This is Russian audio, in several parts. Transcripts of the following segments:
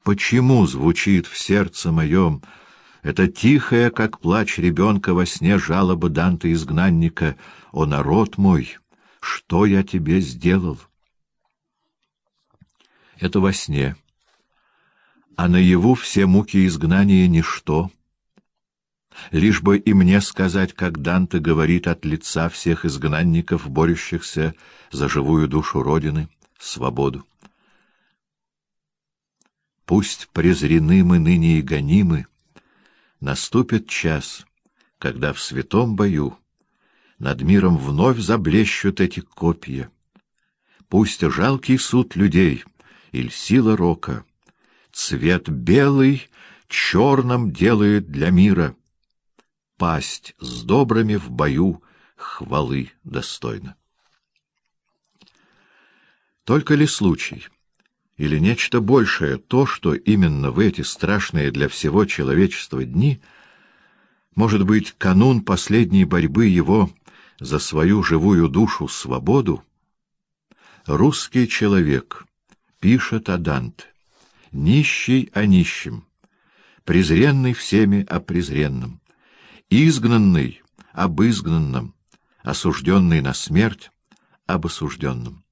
почему звучит в сердце моем это тихое, как плач ребенка во сне, жалоба Данте-изгнанника: «О, народ мой, что я тебе сделал?» Это во сне, а наяву все муки изгнания — ничто. Лишь бы и мне сказать, как Данте говорит от лица всех изгнанников, борющихся за живую душу Родины, свободу. Пусть презрены мы ныне и гонимы, наступит час, когда в святом бою над миром вновь заблещут эти копья. Пусть жалкий суд людей или сила рока цвет белый черным делает для мира, пасть с добрыми в бою хвалы достойна. Только ли случай или нечто большее то, что именно в эти страшные для всего человечества дни, может быть, канун последней борьбы его за свою живую душу свободу, русский человек пишет о Данте, нищий о нищем, презренный всеми о презренном, изгнанный об изгнанном, осужденный на смерть об осужденном.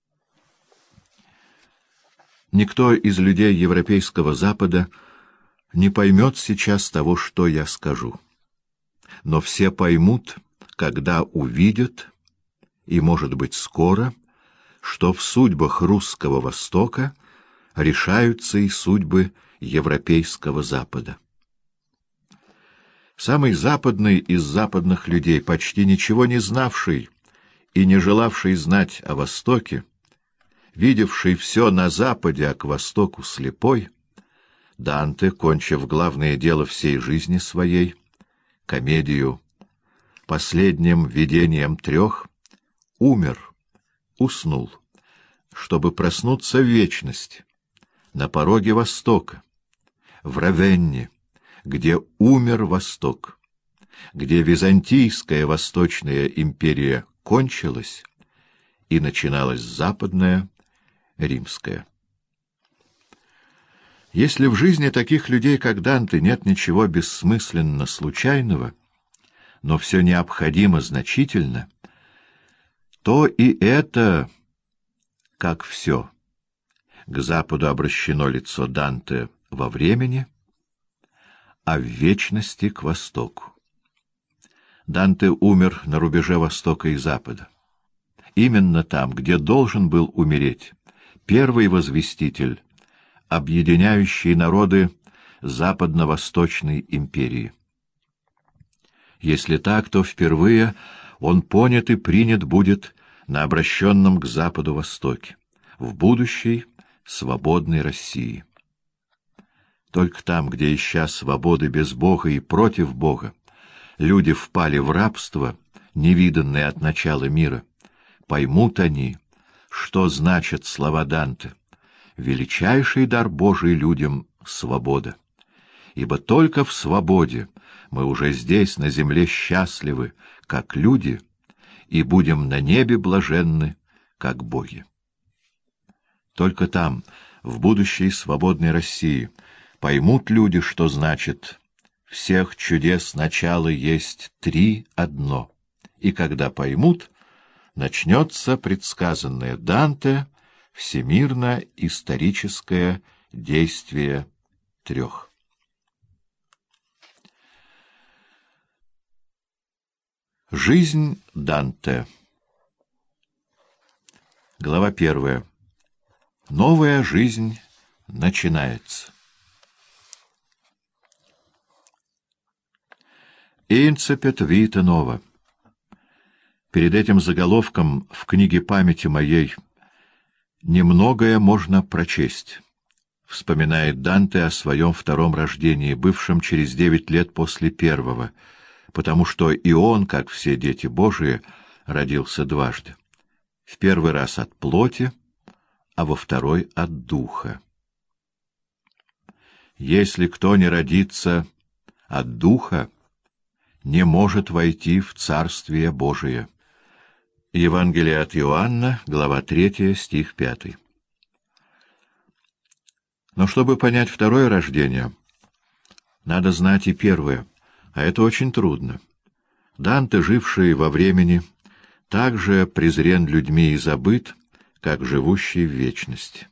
Никто из людей Европейского Запада не поймет сейчас того, что я скажу. Но все поймут, когда увидят, и, может быть, скоро, что в судьбах русского Востока решаются и судьбы Европейского Запада. Самый западный из западных людей, почти ничего не знавший и не желавший знать о Востоке, видевший все на Западе, а к Востоку слепой, Данте, кончив главное дело всей жизни своей, комедию, последним видением трех, умер, уснул, чтобы проснуться в вечности, на пороге Востока, в Равенне, где умер Восток, где Византийская Восточная империя кончилась и начиналась Западная Римская. Если в жизни таких людей, как Данте, нет ничего бессмысленно случайного, но все необходимо значительно, то и это, как все, к Западу обращено лицо Данте во времени, а в вечности к Востоку. Данте умер на рубеже Востока и Запада. Именно там, где должен был умереть первый возвеститель, объединяющий народы Западно-Восточной империи. Если так, то впервые он понят и принят будет на обращенном к Западу Востоке, в будущей свободной России. Только там, где, ища свободы без Бога и против Бога, люди впали в рабство, невиданное от начала мира, поймут они, что значат слова Данте: «Величайший дар Божий людям — свобода. Ибо только в свободе мы уже здесь, на земле, счастливы, как люди, и будем на небе блаженны, как боги». Только там, в будущей свободной России, поймут люди, что значит «всех чудес начало есть три одно». И когда поймут, начнется предсказанное Данте всемирно-историческое действие трех. Жизнь Данте. Глава 1. Новая жизнь начинается. Incipit vita nova. Перед этим заголовком в книге памяти моей немногое можно прочесть. Вспоминает Данте о своем втором рождении, бывшем через 9 лет после первого, потому что и он, как все дети Божии, родился дважды. В первый раз от плоти, а во второй от духа. Если кто не родится от духа, не может войти в Царствие Божие. Евангелие от Иоанна, глава 3, стих 5. Но чтобы понять второе рождение, надо знать и первое, а это очень трудно. Данте, живший во времени, так же презрен людьми и забыт, как живущий в вечности.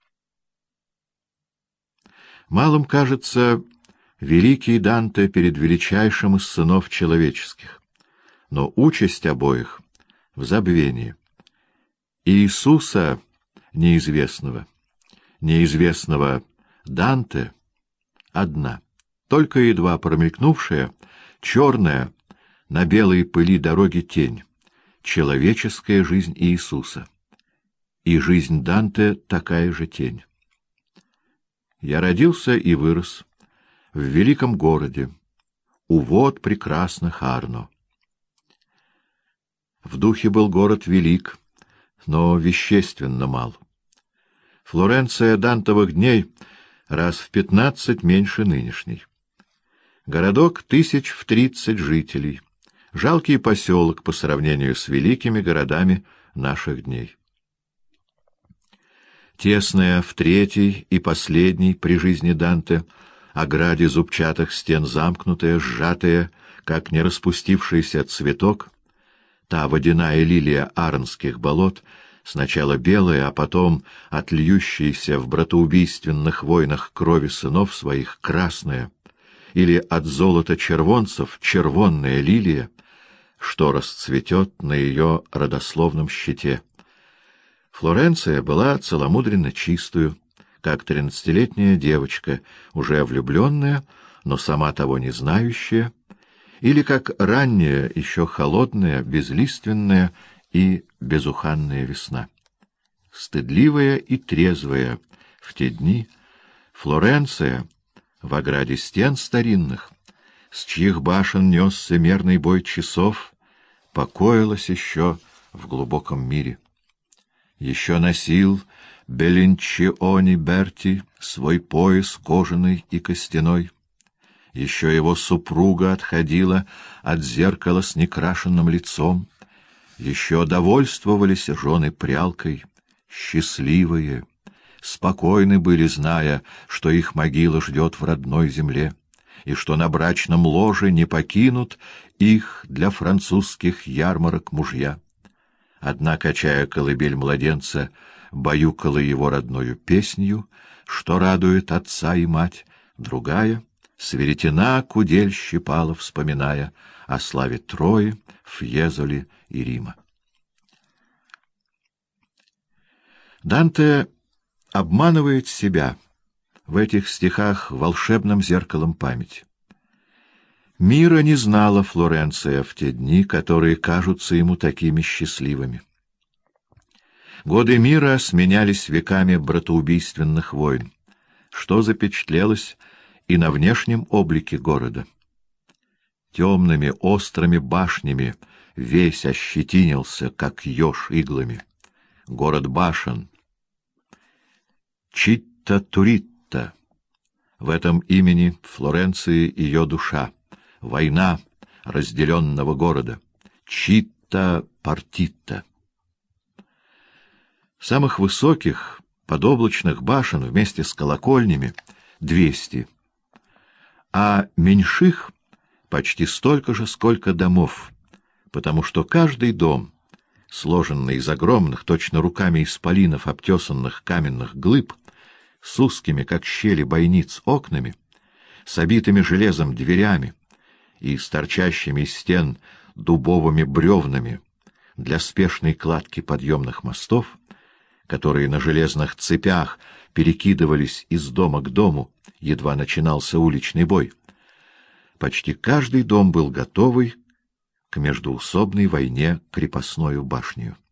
Малым кажется великий Данте перед величайшим из сынов человеческих, но участь обоих в забвении. Иисуса неизвестного Данте одна, только едва промелькнувшая, черная на белой пыли дороги тень, человеческая жизнь Иисуса, и жизнь Данте такая же тень. Я родился и вырос в великом городе, у вод прекрасных Арно. В духе был город велик, но вещественно мал. Флоренция дантовых дней раз в 15 меньше нынешней. Городок 30 жителей, жалкий поселок по сравнению с великими городами наших дней. Тесная в третий и последний при жизни Данте ограде зубчатых стен замкнутая, сжатая, как не распустившийся цветок, та водяная лилия арнских болот, сначала белая, а потом от льющейся в братоубийственных войнах крови сынов своих красная, или от золота червонцев червонная лилия, что расцветет на ее родословном щите. Флоренция была целомудренно чистую, как 13-летняя девочка, уже влюбленная, но сама того не знающая, или как ранняя, еще холодная, безлиственная и безуханная весна. Стыдливая и трезвая в те дни Флоренция в ограде стен старинных, с чьих башен несся мерный бой часов, покоилась еще в глубоком мире. Еще носил Беллинчиони Берти свой пояс кожаный и костяной. Еще его супруга отходила от зеркала с некрашенным лицом. Еще довольствовались жены прялкой, счастливые, спокойны были, зная, что их могила ждет в родной земле, и что на брачном ложе не покинут их для французских ярмарок мужья. Одна, качая колыбель младенца, баюкала его родною песнью, что радует отца и мать, другая с веретена кудель щипала, вспоминая о славе Трои, Фьезоли и Рима. Данте обманывает себя в этих стихах волшебным зеркалом памяти. Мира не знала Флоренция в те дни, которые кажутся ему такими счастливыми. Годы мира сменялись веками братоубийственных войн, что запечатлелось и на внешнем облике города. Темными острыми башнями весь ощетинился, как еж иглами. Город башен. Читта Туритта. В этом имени Флоренции ее душа. Война разделенного города. Читта Партитта. Самых высоких подоблачных башен вместе с колокольнями 200, а меньших почти столько же, сколько домов, потому что каждый дом, сложенный из огромных, точно руками исполинов обтесанных каменных глыб, с узкими, как щели бойниц, окнами, с обитыми железом дверями и с торчащими из стен дубовыми бревнами для спешной кладки подъемных мостов, которые на железных цепях перекидывались из дома к дому, едва начинался уличный бой. Почти каждый дом был готовый к междоусобной войне крепостною башнею.